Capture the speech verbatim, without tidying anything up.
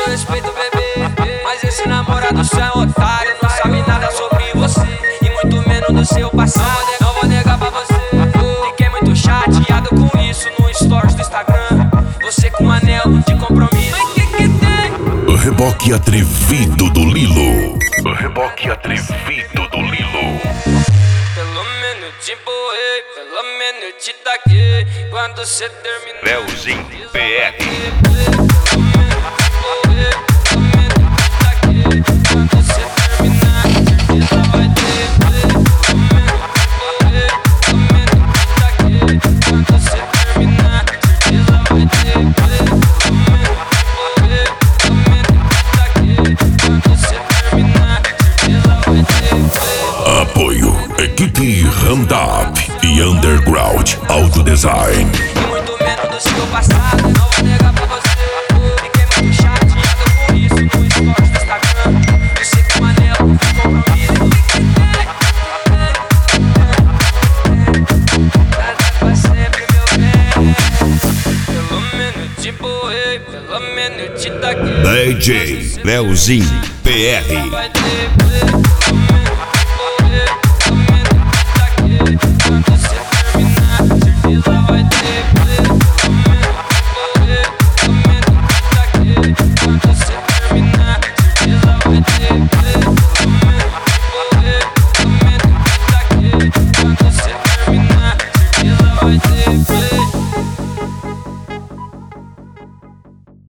respeito, bebê, mas esse namorado seu é um otário. Não sabe nada sobre você e muito menos do seu passado. Não vou negar pra você, fiquei muito chateado com isso no stories do Instagram. Você com um anel de compromisso. Mas que que tem? O reboque atrevido do Lilo. O reboque atrevido do Lilo. Pelo menos te empurrei, pelo menos te taquei. Quando cê terminar, Leozinho P R. Apoio Equipe Roundup e Underground Auto Design. E muito menos do seu passado. Não vou negar pra você, fiquei muito chateado com isso no stories do Instagram. Você com um anel de compromisso. Nada pra sempre, meu bem. Pelo menos te empurrei, pelo menos te taquei. D J Leozinho P R. Vai ter